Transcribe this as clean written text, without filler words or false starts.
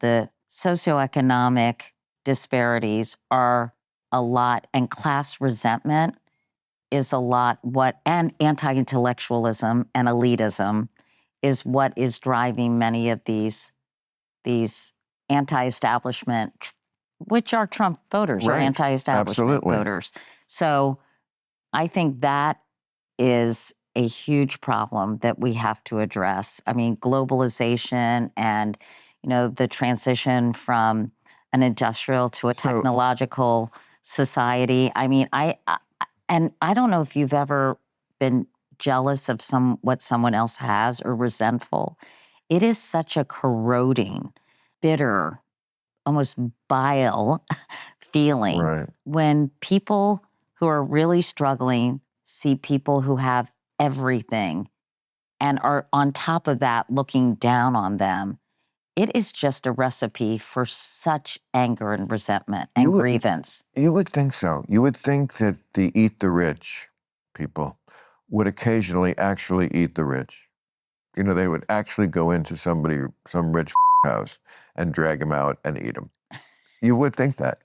the socioeconomic disparities are a lot, and class resentment is a lot and anti-intellectualism and elitism is what is driving many of these anti-establishment, which are Trump voters or anti-establishment voters. So I think that is a huge problem that we have to address. I mean, globalization and, the transition from an industrial to a technological society. I mean, I don't know if you've ever been jealous of what someone else has or resentful. It is such a corroding, bitter, almost bile feeling when people who are really struggling see people who have everything and are on top of that looking down on them. It is just a recipe for such anger and resentment and grievance. You would think so. You would think that the eat the rich people would occasionally actually eat the rich. They would actually go into some rich house and drag him out and eat him. You would think that.